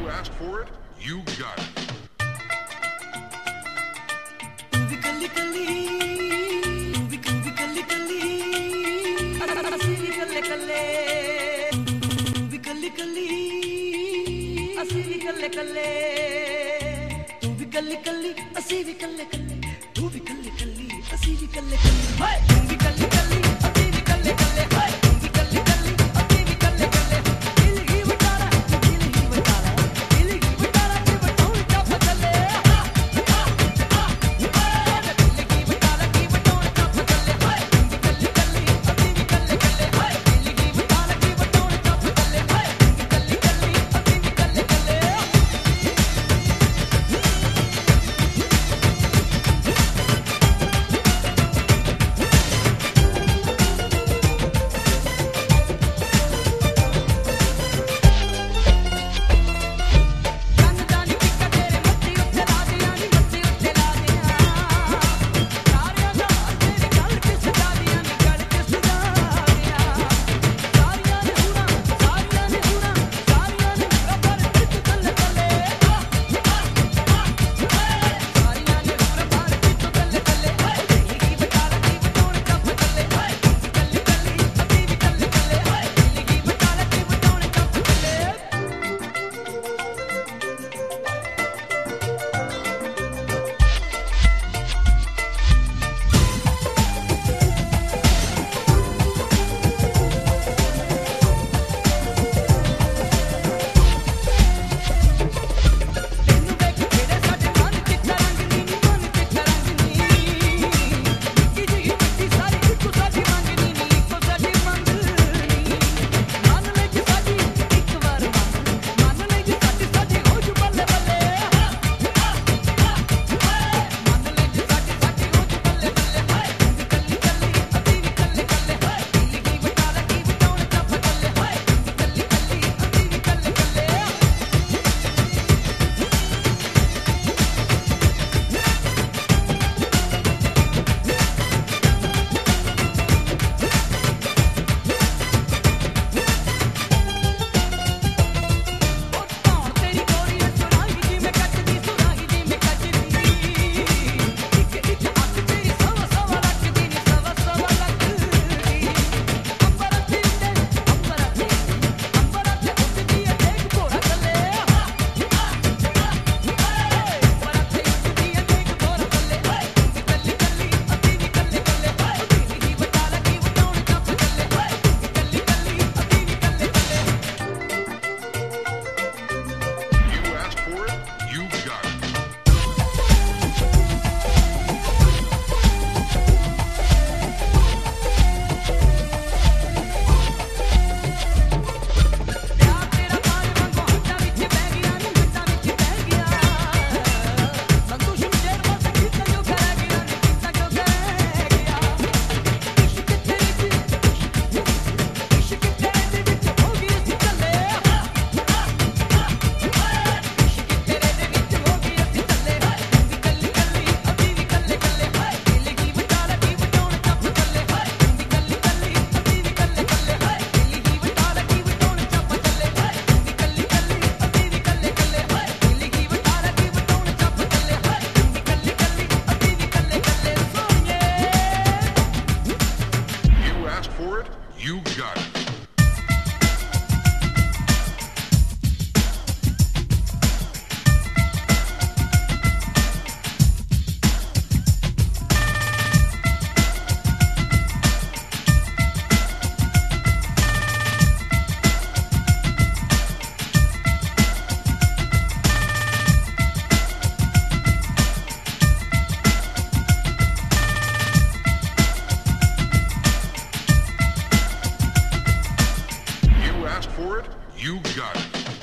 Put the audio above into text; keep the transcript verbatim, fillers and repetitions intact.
You asked for it, you got it. ਕੱਲੇ ਤੂੰ ਵੀ ਕੱਲੀ ਕੱਲੀ ਅਸੀਂ ਵੀ ਕੱਲੇ ਕੱਲੇ ਤੂੰ ਵੀ ਕੱਲੀ ਕੱਲੀ ਅਸੀਂ ਵੀ ਕੱਲੇ ਕੱਲੇ ਹਾਏ ਤੂੰ ਵੀ ਕੱਲੀ ਕੱਲੀ ਅਸੀਂ ਵੀ ਕੱਲੇ ਕੱਲੇ ਹਾਏ ਤੂੰ ਵੀ ਕੱਲੀ ਕੱਲੀ ਅਸੀਂ ਵੀ ਕੱਲੇ ਕੱਲੇ ਦਿਲ ਹੀ ਵਟਾਰਾ ਦਿਲ ਹੀ ਵਟਾਰਾ ਦਿਲ ਹੀ ਵਟਾਰਾ ਤੇ ਵਟਾਉਣ ਚੱਪ ਚੱਲੇ ਦਿਲ ਹੀ ਵਟਾਰਾ ਕੀ ਵਟਾਉਣ ਚੱਪ ਚੱਲੇ ਹਾਏ ਤੂੰ ਵੀ ਕੱਲੀ ਕੱਲੀ ਅਸੀਂ ਵੀ ਕੱਲੇ ਕੱਲੇ ਹਾਏ ਦਿਲ ਹੀ ਵਟਾਰਾ ਕੀ ਵਟਾਉਣ ਚੱਪ ਚੱਲੇ ਹਾਏ ਤੂੰ ਵੀ ਕੱਲੀ ਕੱਲੀ ਅਸੀਂ ਵੀ ਕੱਲੇ ਕੱਲੇ You got it. You asked for it, you got it.